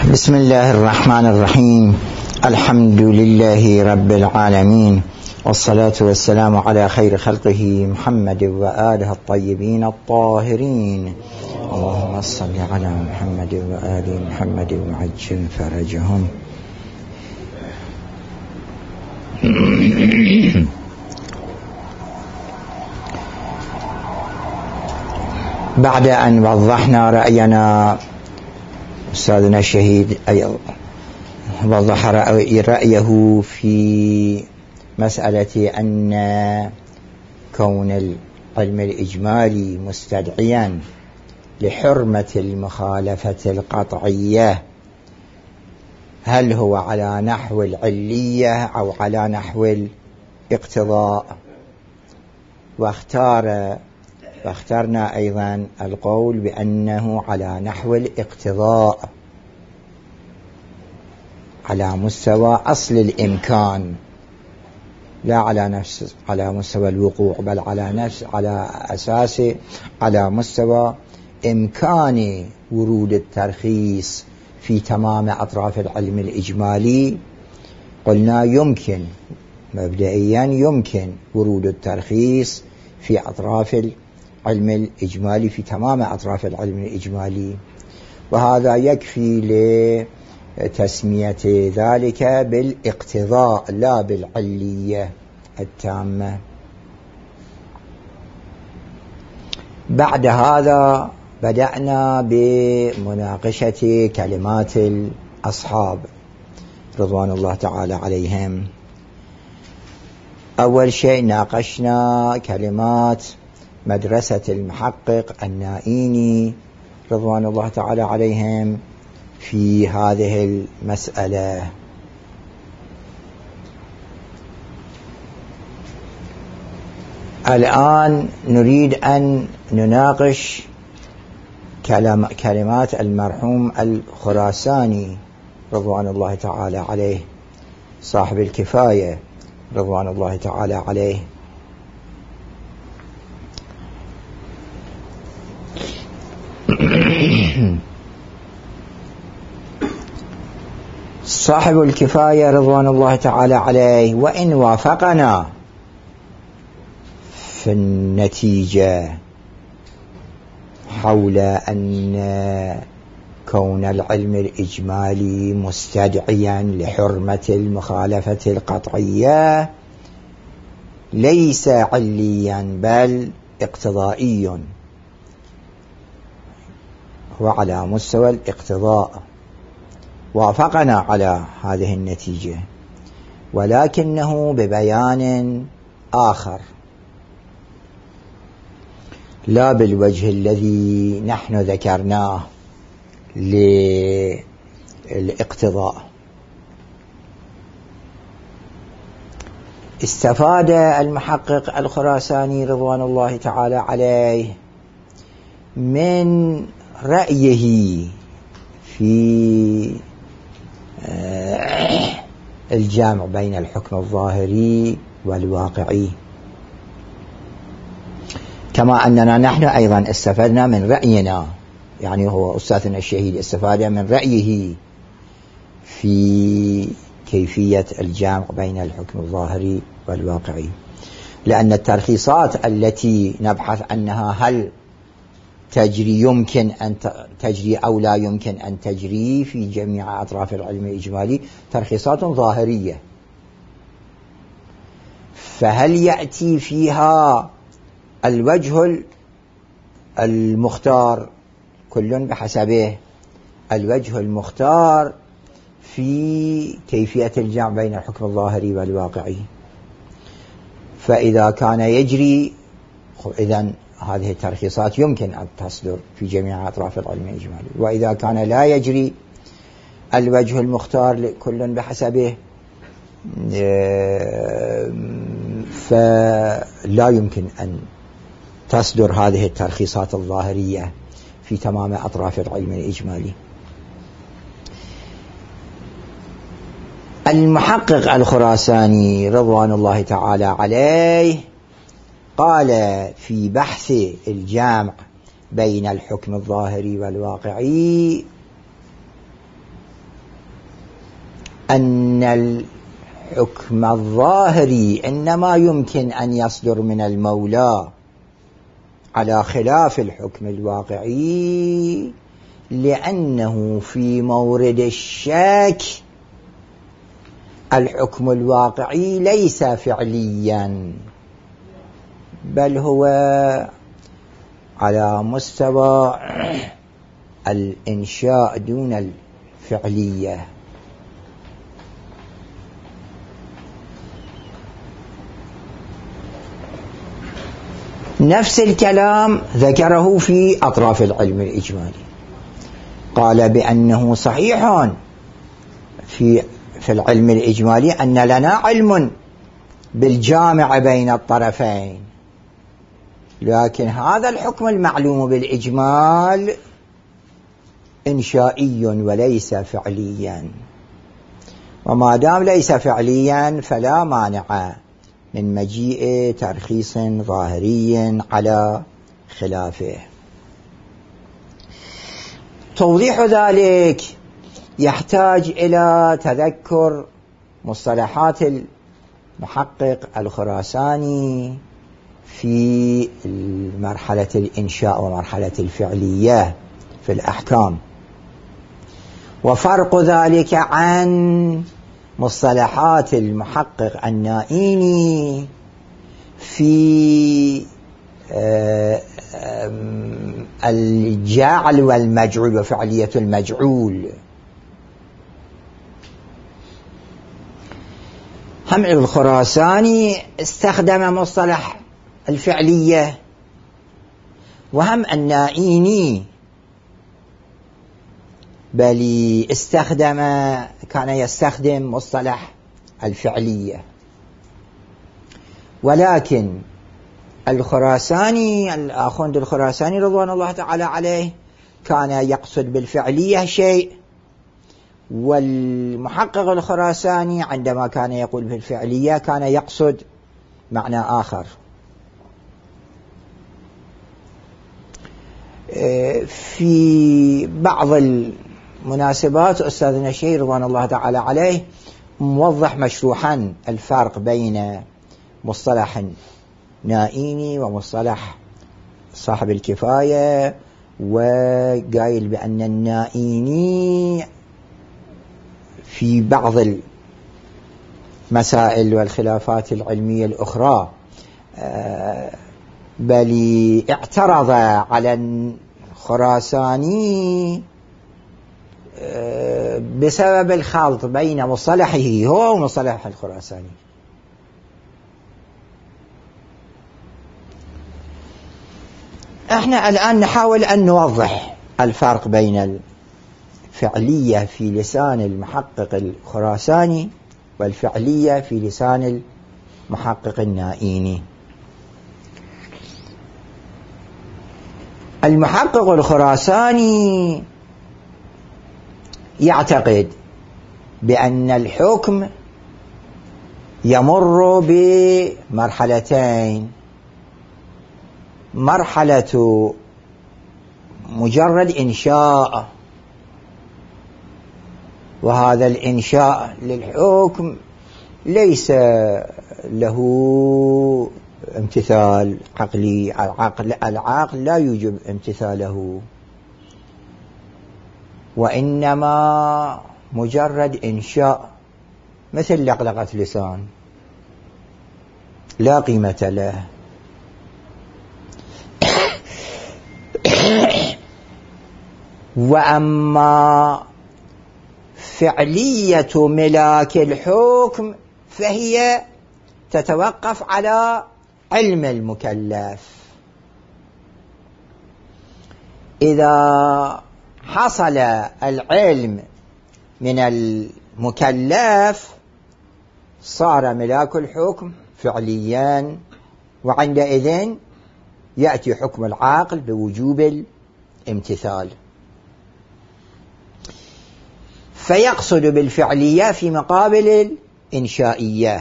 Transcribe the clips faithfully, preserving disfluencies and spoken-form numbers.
بسم الله الرحمن الرحيم. الحمد لله رب العالمين، والصلاة والسلام على خير خلقه محمد وآله الطيبين الطاهرين. اللهم صل على محمد وآل محمد وعجل فرجهم. بعد أن وضحنا رأينا، أستاذنا الشهيد وضح رأيه في مسألة أن كون العلم الإجمالي مستدعيا لحرمة المخالفة القطعية، هل هو على نحو العلية أو على نحو الاقتضاء؟ واختار واخترنا أيضا القول بأنه على نحو الاقتضاء، على مستوى أصل الإمكان، لا على نفس على مستوى الوقوع، بل على نفس على أساس على مستوى إمكان ورود الترخيص في تمام أطراف العلم الإجمالي. قلنا يمكن مبدئيا يمكن ورود الترخيص في أطراف العلم الإجمالي، في تمام أطراف العلم الإجمالي، وهذا يكفي لتسمية ذلك بالاقتضاء لا بالعلية التامة. بعد هذا بدأنا بمناقشة كلمات الأصحاب رضوان الله تعالى عليهم. أول شيء ناقشنا كلمات مدرسة المحقق النائيني رضوان الله تعالى عليهم في هذه المسألة. الآن نريد أن نناقش كلمات المرحوم الخراساني رضوان الله تعالى عليه، صاحب الكفاية رضوان الله تعالى عليه. صاحب الكفاية رضوان الله تعالى عليه وإن وافقنا في النتيجة حول أن كون العلم الإجمالي مستدعيا لحرمة المخالفة القطعية ليس عليا بل اقتضائي، هو على مستوى الاقتضاء، وافقنا على هذه النتيجة، ولكنه ببيان آخر لا بالوجه الذي نحن ذكرناه للاقتضاء. استفاد المحقق الخراساني رضوان الله تعالى عليه من رأيه في الجامع بين الحكم الظاهري والواقعي، كما أننا نحن أيضا استفدنا من رأينا، يعني هو أستاذنا الشهيد استفاد من رأيه في كيفية الجامع بين الحكم الظاهري والواقعي، لأن الترخيصات التي نبحث عنها هل تجري يمكن أن تجري أو لا يمكن أن تجري في جميع أطراف العلم الإجمالي ترخيصات ظاهرية، فهل يأتي فيها الوجه المختار كل بحسبه، الوجه المختار في كيفية الجمع بين الحكم الظاهري والواقعي؟ فإذا كان يجري إذن هذه الترخيصات يمكن أن تصدر في جميع أطراف العلم الإجمالي، وإذا كان لا يجري الوجه المختار كل بحسبه فلا يمكن أن تصدر هذه الترخيصات الظاهرية في تمام أطراف العلم الإجمالي. المحقق الخراساني رضوان الله تعالى عليه قال في بحث الجامع بين الحكم الظاهري والواقعي أن الحكم الظاهري إنما يمكن أن يصدر من المولى على خلاف الحكم الواقعي، لأنه في مورد الشك الحكم الواقعي ليس فعليا، بل هو على مستوى الإنشاء دون الفعلية. نفس الكلام ذكره في أطراف العلم الإجمالي، قال بأنه صحيح في في العلم الإجمالي أن لنا علم بالجامع بين الطرفين، لكن هذا الحكم المعلوم بالإجمال إنشائي وليس فعليا، وما دام ليس فعليا فلا مانع من مجيء ترخيص ظاهري على خلافه. توضيح ذلك يحتاج إلى تذكر مصطلحات المحقق الخراساني في مرحلة الإنشاء ومرحلة الفعلية في الأحكام، وفرق ذلك عن مصطلحات المحقق النائيني في الجعل والمجعول وفعلية المجعول. هم الخراساني استخدم مصطلح الفعلية، وهم النائيني بل استخدم كان يستخدم مصطلح الفعلية، ولكن الخراساني الآخوند الخراساني رضوان الله تعالى عليه كان يقصد بالفعلية شيء، والمحقق الخراساني عندما كان يقول بالفعلية كان يقصد معنى آخر. في بعض المناسبات أستاذنا الشيخ رضوان الله تعالى عليه موضح مشروحا الفرق بين مصطلح نائيني ومصطلح صاحب الكفاية، وقايل بأن النائيني في بعض المسائل والخلافات العلمية الأخرى بل اعترض على الخراساني بسبب الخلط بين مصطلحه هو ومصطلح الخراساني. احنا الآن نحاول أن نوضح الفرق بين الفعلية في لسان المحقق الخراساني والفعلية في لسان المحقق النائيني. المحقق الخراساني يعتقد بأن الحكم يمر بمرحلتين: مرحلة مجرد إنشاء، وهذا الإنشاء للحكم ليس له امتثال عقلي، العقل, العقل لا يوجب امتثاله، وإنما مجرد إنشاء مثل لقلقة لسان لا قيمة له. وأما فعلية ملاك الحكم فهي تتوقف على علم المكلف. إذا حصل العلم من المكلف صار ملاك الحكم فعليا، وعندئذ يأتي حكم العاقل بوجوب الامتثال، فيقصد بالفعلية في مقابل الإنشائية.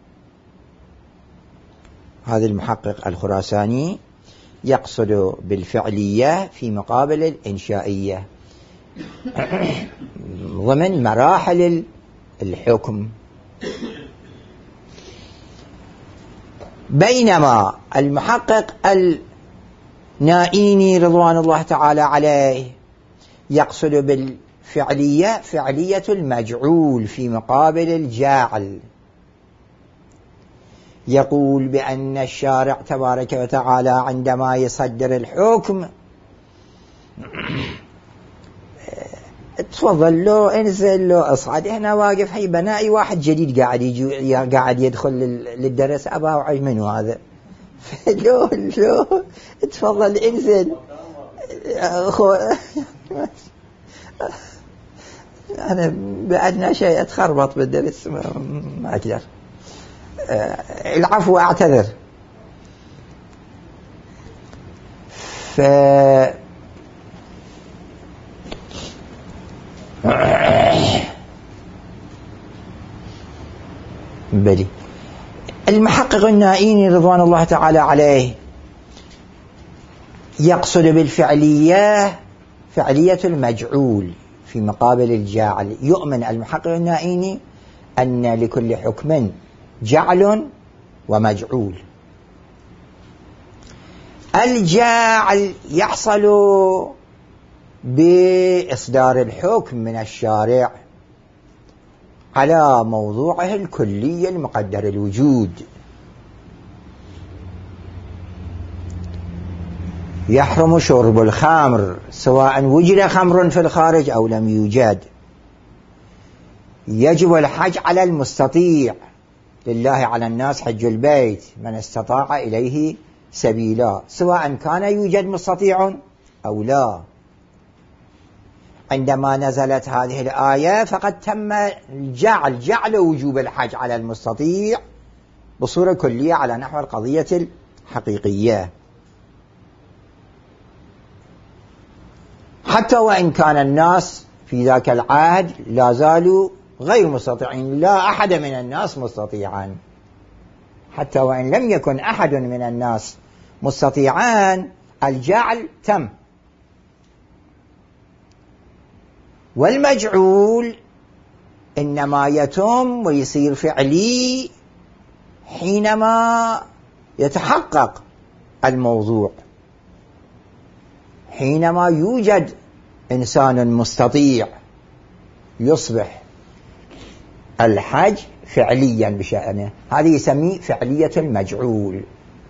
هذا المحقق الخراساني يقصد بالفعلية في مقابل الإنشائية ضمن مراحل الحكم. بينما المحقق النائيني رضوان الله تعالى عليه يقصد بالفعلية فعلية المجعول في مقابل الجاعل، يقول بأن الشارع تبارك وتعالى عندما يصدر الحكم تفضل له انزل له اصعد، هنا واقف هي بنائي واحد جديد قاعد يجي قاعد يدخل للدرس ابا وعي منه هذا لو لو تفضل انزل اخو انا بعدنا شيء اتخربط بالدرس ما اقدر، العفو اعتذر. ف بلي المحقق النائيني رضوان الله تعالى عليه يقصد بالفعلية فعلية المجعول في مقابل الجاعل. يؤمن المحقق النائيني أن لكل حكم جعل ومجعول. الجاعل يحصل بإصدار الحكم من الشارع على موضوعه الكلي المقدر الوجود، يحرم شرب الخمر سواء وجد خمر في الخارج أو لم يوجد، يجب الحج على المستطيع، لله على الناس حج البيت من استطاع إليه سبيلا، سواء كان يوجد مستطيع أو لا. عندما نزلت هذه الآية فقد تم الجعل جعل وجوب الحج على المستطيع بصورة كلية على نحو القضية الحقيقية، حتى وإن كان الناس في ذاك العهد لا زالوا غير مستطيعين، لا أحد من الناس مستطيعا، حتى وإن لم يكن أحد من الناس مستطيعان الجعل تم. والمجعول إنما يتم ويصير فعلي حينما يتحقق الموضوع، حينما يوجد إنسان مستطيع يصبح الحج فعليا بشأنه، هذه يسميه فعلية المجعول.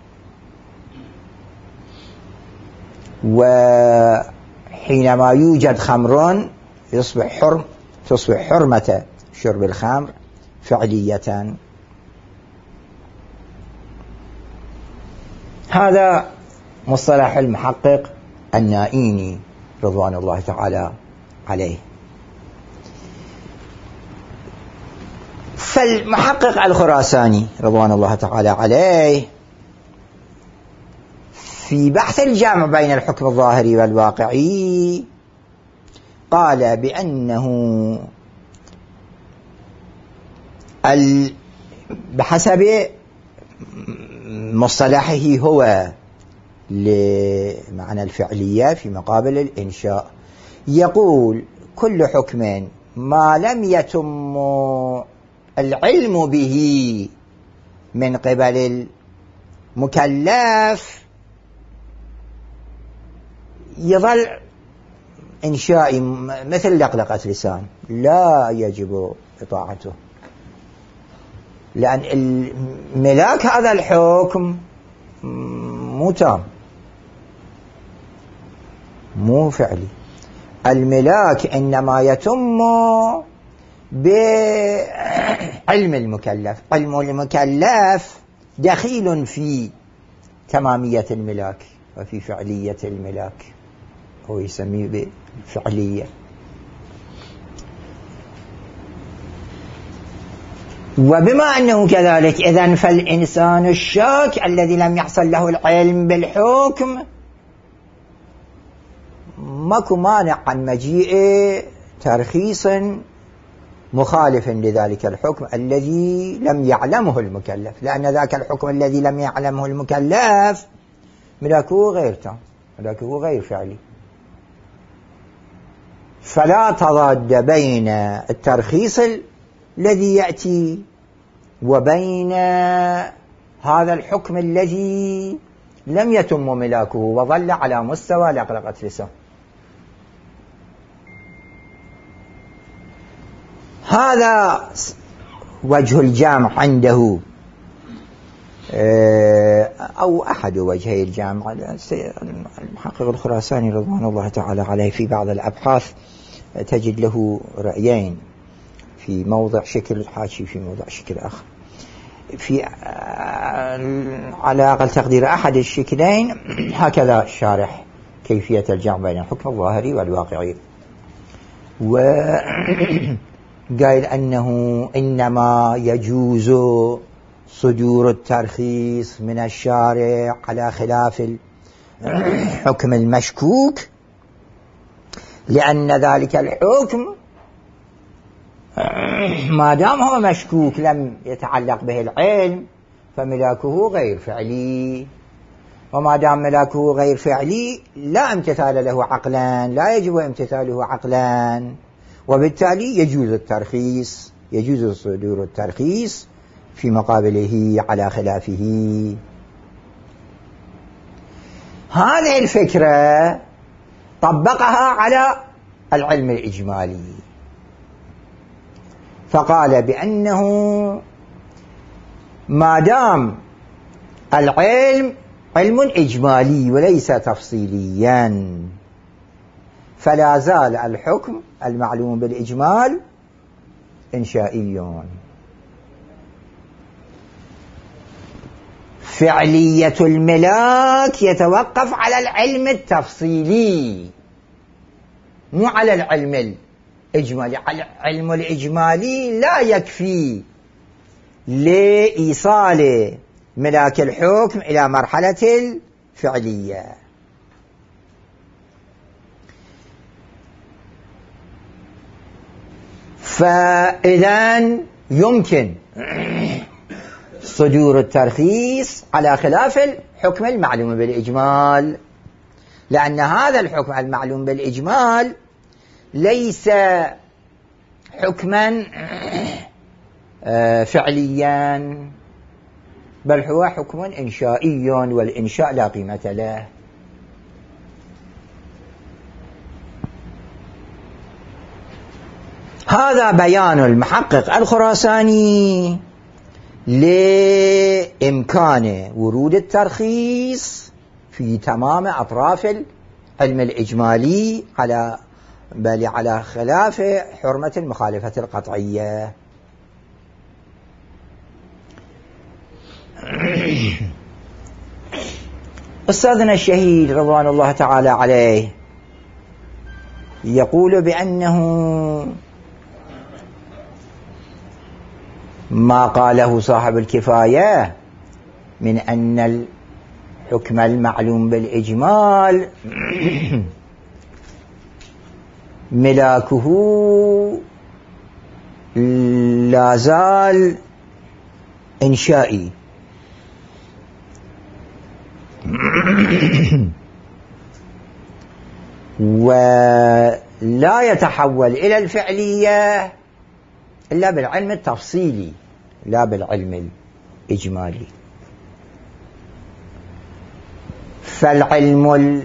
وحينما يوجد خمر يصبح حرم تصبح حرمة شرب الخمر فعلية. هذا مصطلح المحقق النائيني رضوان الله تعالى عليه. فالمحقق الخراساني رضوان الله تعالى عليه في بحث الجامع بين الحكم الظاهري والواقعي قال بأنه بحسب مصطلحه هو لمعنى الفعلية في مقابل الإنشاء، يقول كل حكم ما لم يتم العلم به من قبل المكلف يظل إنشائي مثل لقلقة لسان، لا يجب إطاعته، لأن الملاك هذا الحكم مو تام مو فعلي. الملاك إنما يتم بعلم المكلف، علم المكلف دخيل في تمامية الملاك وفي فعلية الملاك، هو يسميه بالفعلية. وبما أنه كذلك إذن فالإنسان الشاك الذي لم يحصل له العلم بالحكم ماكو مانع عن مجيء ترخيص مخالف لذلك الحكم الذي لم يعلمه المكلف، لأن ذاك الحكم الذي لم يعلمه المكلف ملاكه غير تام، ملاكه غير فعلي. فلا تضاد بين الترخيص الذي يأتي وبين هذا الحكم الذي لم يتم ملاكه وظل على مستوى لقلقة لسان. هذا وجه الجامع عنده، أو أحد وجهي الجامع. المحقق الخراساني رضوان الله تعالى عليه في بعض الأبحاث تجد له رأيين، في موضع شكل الحاشي في موضع شكل آخر. في على أقل تقدير أحد الشكلين هكذا الشارح كيفية الجمع بين الحكم الظاهري والواقعي، وقال أنه إنما يجوز صدور الترخيص من الشارع على خلاف الحكم المشكوك، لأن ذلك الحكم ما دام هو مشكوك لم يتعلق به العلم فملاكه غير فعلي، وما دام ملاكه غير فعلي لا امتثال له عقلا، لا يجب امتثاله عقلا، وبالتالي يجوز الترخيص، يجوز صدور الترخيص في مقابله على خلافه. هذه الفكرة طبقها على العلم الإجمالي، فقال بأنه ما دام العلم علم إجمالي وليس تفصيليا فلا زال الحكم المعلوم بالإجمال إنشائي. فعلية الملاك يتوقف على العلم التفصيلي مو على العلم الإجمالي. العلم الإجمالي لا يكفي لإيصال ملاك الحكم إلى مرحلة الفعلية. فإذن يمكن صدور الترخيص على خلاف الحكم المعلوم بالإجمال، لأن هذا الحكم المعلوم بالإجمال ليس حكما فعليا، بل هو حكم إنشائي، والإنشاء لا قيمة له. هذا بيان المحقق الخراساني لإمكان ورود الترخيص في تمام أطراف العلم الإجمالي على بل على خلاف حرمة المخالفة القطعية. أستاذنا الشهيد رضوان الله تعالى عليه يقول بأنه ما قاله صاحب الكفاية من أن الحكم المعلوم بالإجمال ملاكه لا زال إنشائي ولا يتحول إلى الفعلية إلا بالعلم التفصيلي لا بالعلم الإجمالي. فالعلم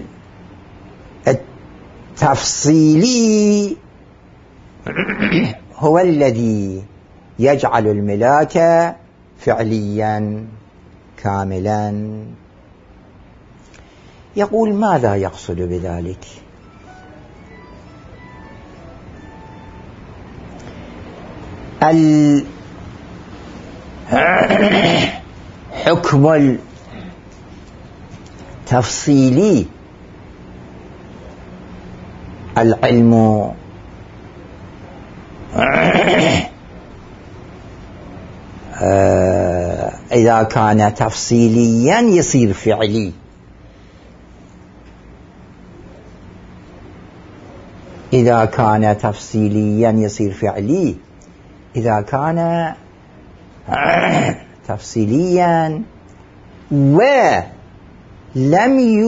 التفصيلي هو الذي يجعل الملاك فعليا كاملا. يقول ماذا يقصد بذلك؟ الحكم التفصيلي العلم إذا كان تفصيليا يصير فعلي، إذا كان تفصيليا يصير فعلي إذا كان تفصيليا ولم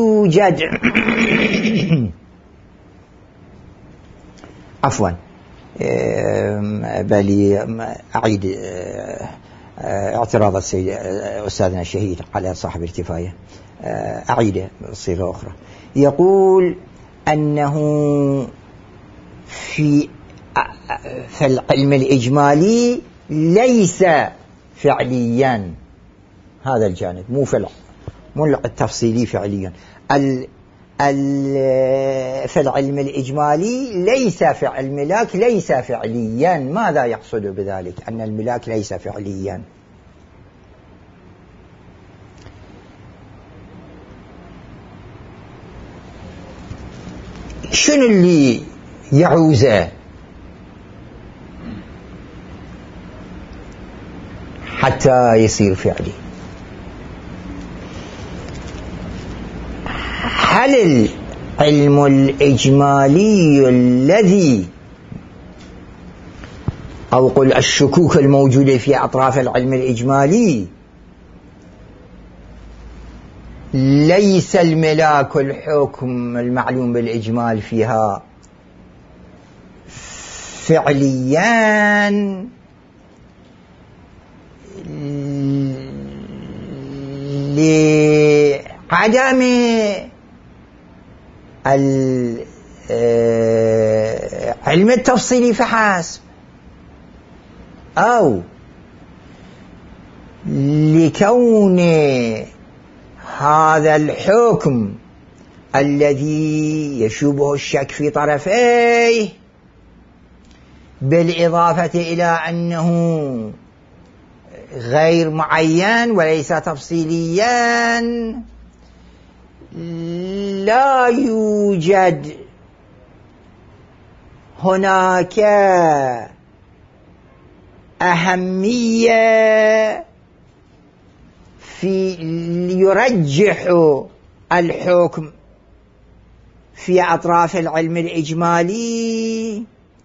يوجد عفوا بل أعيد اعتراض السيد أستاذنا الشهيد على صاحب الكفاية، أعيده بصيغة أخرى. يقول أنه في في العلم الإجمالي ليس فعليا هذا الجانب، مو فعل مو التفصيلي فعليا. ال في العلم الإجمالي ليس فعل الملاك ليس فعليا. ماذا يقصد بذلك أن الملاك ليس فعليا؟ شنو اللي يعوزه حتى يصير فعلي؟ هل العلم الإجمالي الذي أو قل الشكوك الموجودة في أطراف العلم الإجمالي ليس الملاك الحكم المعلوم بالإجمال فيها فعليا لعدم العلم التفصيلي فحسب، أو لكون هذا الحكم الذي يشوبه الشك في طرفيه بالإضافة إلى أنه غير معين وليس تفصيليا لا يوجد هناك أهمية في يرجح الحكم في أطراف العلم الإجمالي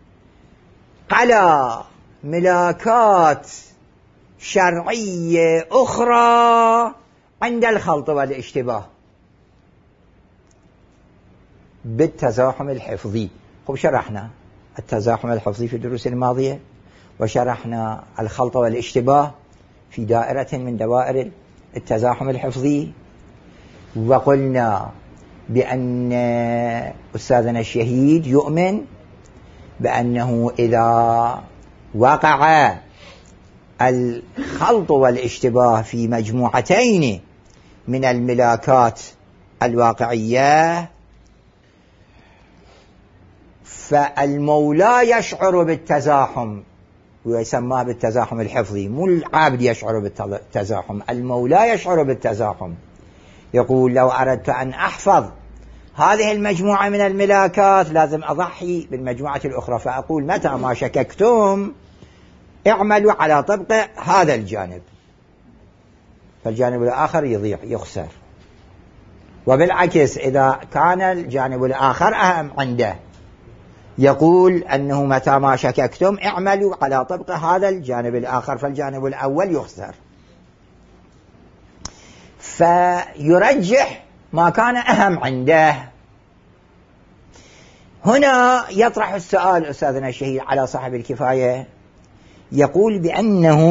على ملاكات شرعية أخرى عند الخلط والاشتباه بالتزاحم الحفظي. خب شرحنا التزاحم الحفظي في الدروس الماضية، وشرحنا الخلط والاشتباه في دائرة من دوائر التزاحم الحفظي، وقلنا بأن أستاذنا الشهيد يؤمن بأنه إذا وقع الخلط والاشتباه في مجموعتين من الملاكات الواقعية فالمولى يشعر بالتزاحم، ويسمى بالتزاحم الحفظي، مو العابد يشعر بالتزاحم، المولى يشعر بالتزاحم. يقول لو أردت أن أحفظ هذه المجموعة من الملاكات لازم أضحي بالمجموعة الأخرى، فأقول متى ما شككتم اعملوا على طبق هذا الجانب، فالجانب الآخر يضيع يخسر. وبالعكس إذا كان الجانب الآخر أهم عنده يقول أنه متى ما شككتم اعملوا على طبق هذا الجانب الآخر، فالجانب الأول يخسر، فيرجح ما كان أهم عنده. هنا يطرح السؤال أستاذنا الشهيد على صاحب الكفاية، يقول بأنه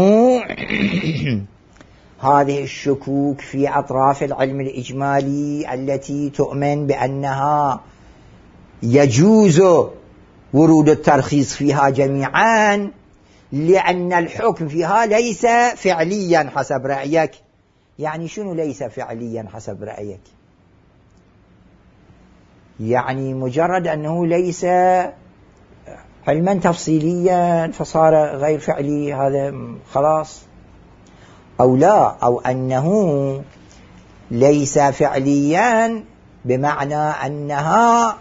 هذه الشكوك في أطراف العلم الإجمالي التي تؤمن بأنها يجوز ورود الترخيص فيها جميعا لأن الحكم فيها ليس فعليا حسب رأيك. يعني شنو ليس فعليا حسب رأيك؟ يعني مجرد أنه ليس علما تفصيليا فصار غير فعلي، هذا خلاص؟ أو لا، أو أنه ليس فعليا بمعنى أنها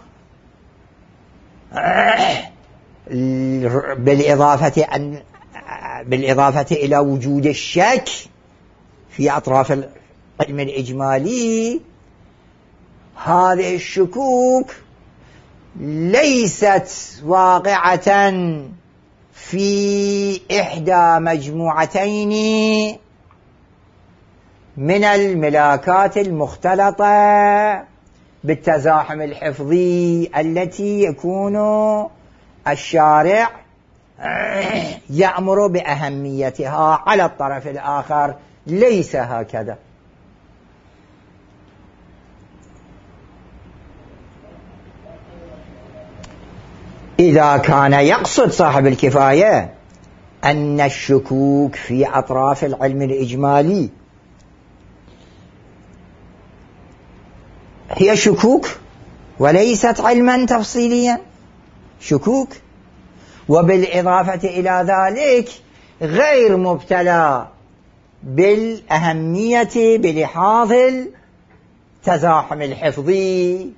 بالإضافة أن بالإضافة إلى وجود الشك في أطراف العلم الإجمالي هذه الشكوك ليست واقعة في إحدى مجموعتين من الملاكات المختلطة بالتزاحم الحفظي التي يكون الشارع يأمر بأهميتها على الطرف الآخر، ليس هكذا. إذا كان يقصد صاحب الكفاية أن الشكوك في أطراف العلم الإجمالي هي شكوك وليست علما تفصيليا، شكوك، وبالإضافة إلى ذلك غير مبتلى بالأهمية بلحاظ التزاحم الحفظي،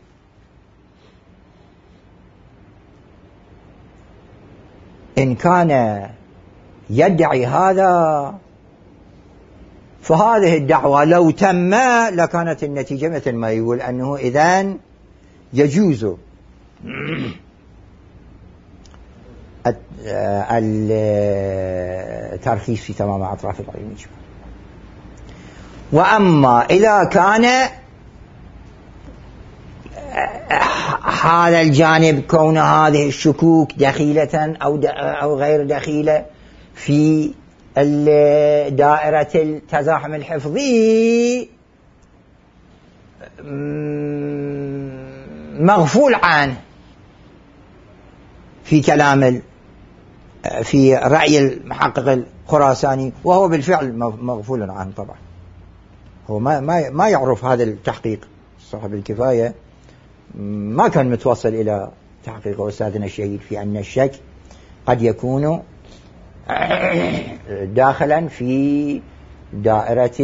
إن كان يدعي هذا فهذه الدعوة لو تم لكانت النتيجة مثل ما يقول أنه إذن يجوز الترخيص في تمام أطراف العلم الإجمالي. وأما إذا كان هذا الجانب كون هذه الشكوك دخيلة أو أو غير دخيلة في دائرة التزاحم الحفظي مغفول عنه في كلام في رأي المحقق الخراساني، وهو بالفعل مغفول عنه طبعا. هو ما ما ما يعرف هذا التحقيق. صاحب الكفاية ما كان متوصل إلى تحقيق أستاذنا الشهيد في أن الشك قد يكون داخلا في دائرة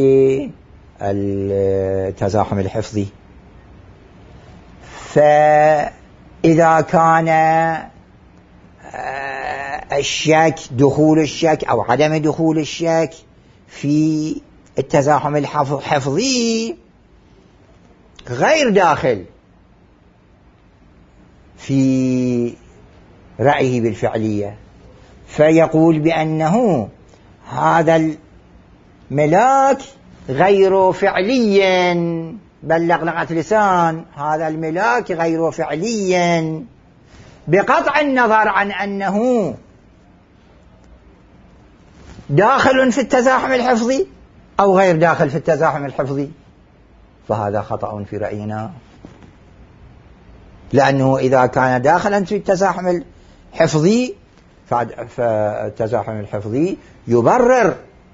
التزاحم الحفظي. فإذا كان الشك دخول الشك أو عدم دخول الشك في التزاحم الحفظي غير داخل في رأيه بالفعلية، فيقول بأنه هذا الملاك غير فعلي، بل لغلغة لسان، هذا الملاك غير فعلي بقطع النظر عن أنه داخل في التزاحم الحفظي أو غير داخل في التزاحم الحفظي. فهذا خطأ في رأينا، لأنه إذا كان داخلا في التزاحم الحفظي فالتزاحم الحفظي يبرر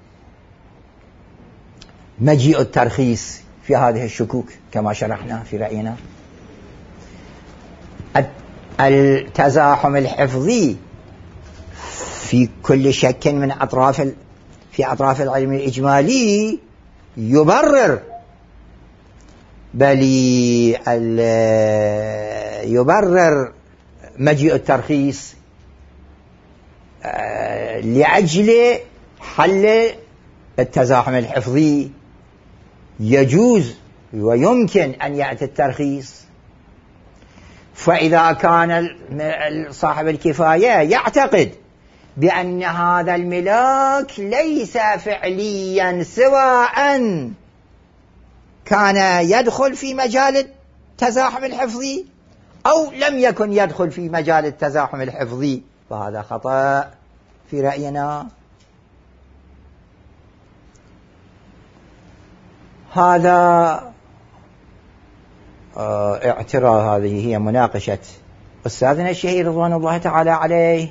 مجيء الترخيص في هذه الشكوك كما شرحنا في رأينا. التزاحم الحفظي في كل شك من أطراف في أطراف العلم الإجمالي يبرر، بل يبرر مجيء الترخيص لأجل حل التزاحم الحفظي. يجوز ويمكن أن يأتي الترخيص. فإذا كان صاحب الكفاية يعتقد بأن هذا الملاك ليس فعليا سواء كان يدخل في مجال التزاحم الحفظي أو لم يكن يدخل في مجال التزاحم الحفظي، فهذا خطأ في رأينا. هذا اعتراض، هذه هي مناقشة أستاذنا الشهيد رضوان الله تعالى عليه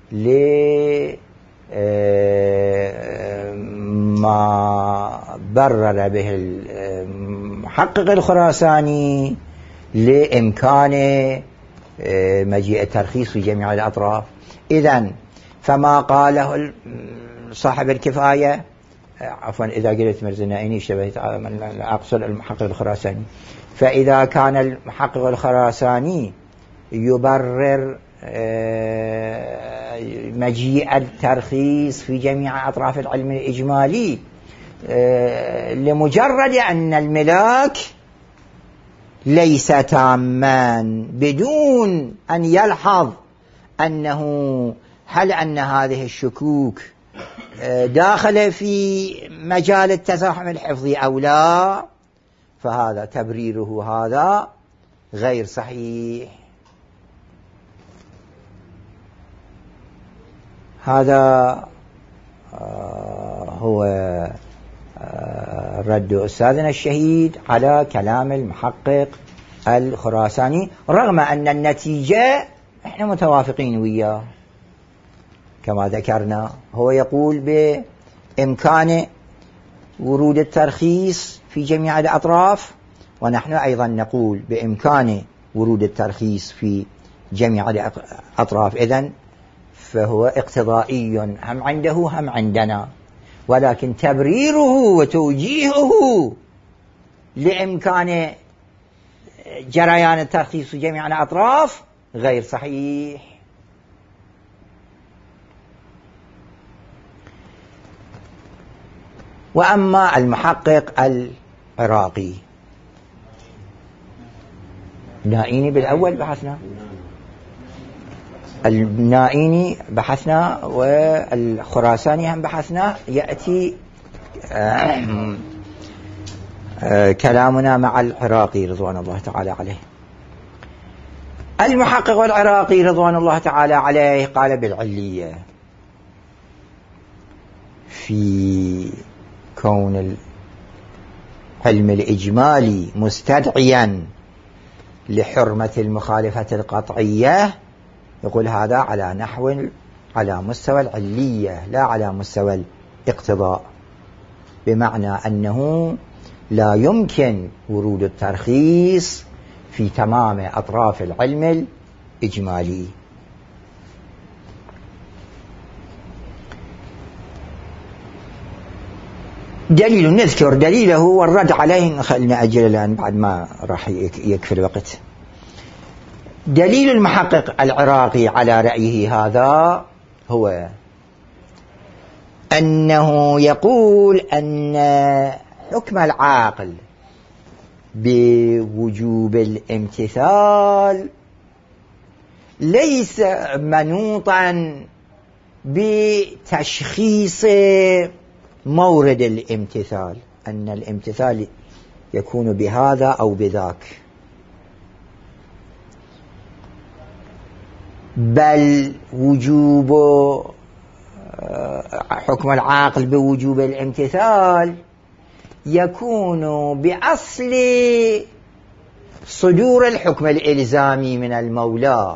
لما برر به المحقق الخراساني لإمكان مجيء الترخيص في جميع الأطراف. إذن فما قاله صاحب الكفاية، عفوا إذا قلت مرزنائي اشتبهت، أقصد المحقق الخراساني. فإذا كان المحقق الخراساني يبرر مجيء الترخيص في جميع أطراف العلم الإجمالي لمجرد أن الملاك ليس تاما، بدون أن يلحظ أنه هل أن هذه الشكوك داخل في مجال التزاحم الحفظي أو لا، فهذا تبريره هذا غير صحيح. هذا هو رد أستاذنا الشهيد على كلام المحقق الخراساني، رغم أن النتيجة احنا متوافقين وياه كما ذكرنا. هو يقول بإمكان ورود الترخيص في جميع الأطراف، ونحن أيضا نقول بإمكان ورود الترخيص في جميع الأطراف. إذن فهو اقتضائي هم عنده هم عندنا، ولكن تبريره وتوجيهه لإمكان جريان الترخيص في جميع الأطراف غير صحيح. وأما المحقق العراقي، النائيني بالأول بحثنا، النائيني بحثنا والخراساني هم بحثنا. يأتي آه آه كلامنا مع العراقي رضوان الله تعالى عليه. المحقق العراقي رضوان الله تعالى عليه قال بالعلية في كون العلم الإجمالي مستدعيا لحرمة المخالفة القطعية، يقول هذا على نحو على مستوى العلية لا على مستوى الاقتضاء، بمعنى أنه لا يمكن ورود الترخيص في تمام أطراف العلم الإجمالي. دليل نذكر دليله والرد عليه، خلنا أجل الآن بعد ما راح يكفي الوقت. دليل المحقق العراقي على رأيه هذا هو أنه يقول أن حكم العاقل بوجوب الامتثال ليس منوطا بتشخيص مورد الامتثال، أن الامتثال يكون بهذا أو بذاك، بل وجوب حكم العاقل بوجوب الامتثال يكون بأصل صدور الحكم الإلزامي من المولى.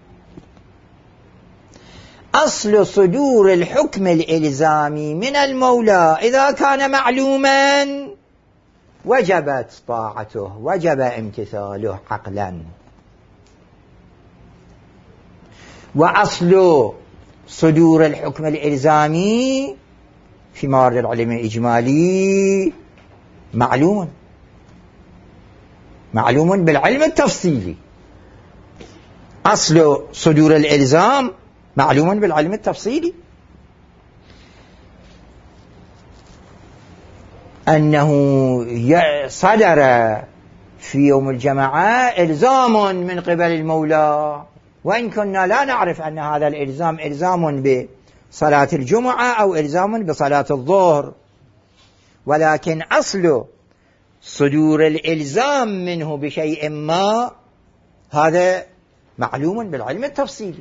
أصل صدور الحكم الإلزامي من المولى إذا كان معلوما وجبت طاعته، وجب امتثاله عقلا. وأصل صدور الحكم الإلزامي في موارد العلم الإجمالي معلوم معلوم بالعلم التفصيلي. أصل صدور الإلزام معلوم بالعلم التفصيلي، أنه صدر في يوم الجمعة إلزام من قبل المولى، وإن كنا لا نعرف أن هذا الإلزام إلزام بصلاة الجمعة أو إلزام بصلاة الظهر، ولكن أصل صدور الإلزام منه بشيء ما هذا معلوم بالعلم التفصيلي.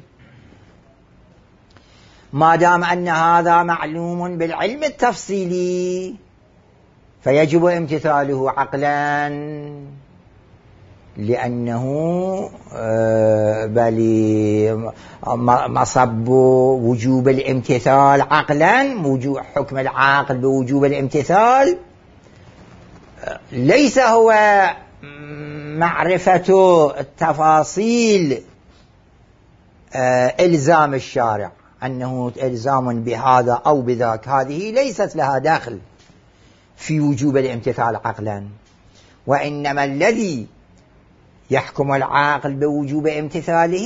ما دام أن هذا معلوم بالعلم التفصيلي فيجب امتثاله عقلا، لأنه بل مصب وجوب الامتثال عقلا، حكم العاقل بوجوب الامتثال ليس هو معرفة التفاصيل إلزام الشارع، أنه إلزام بهذا أو بذاك، هذه ليست لها داخل في وجوب الامتثال عقلا، وإنما الذي يحكم العاقل بوجوب امتثاله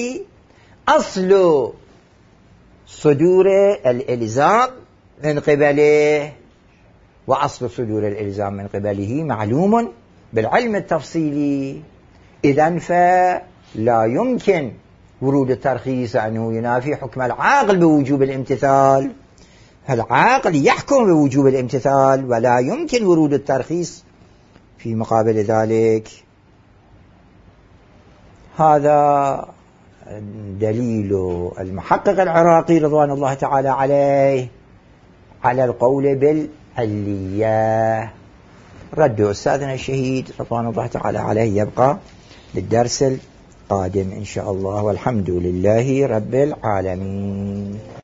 أصل صدور الإلزام من قبله، وأصل صدور الإلزام من قبله معلوم بالعلم التفصيلي. إذن فلا يمكن ورود الترخيص أنه ينافي حكم العاقل بوجوب الامتثال، فالعاقل يحكم بوجوب الامتثال ولا يمكن ورود الترخيص في مقابل ذلك. هذا دليل المحقق العراقي رضوان الله تعالى عليه على القول بالعلية. رد أستاذنا الشهيد رضوان الله تعالى عليه يبقى للدرس القادم إن شاء الله، والحمد لله رب العالمين.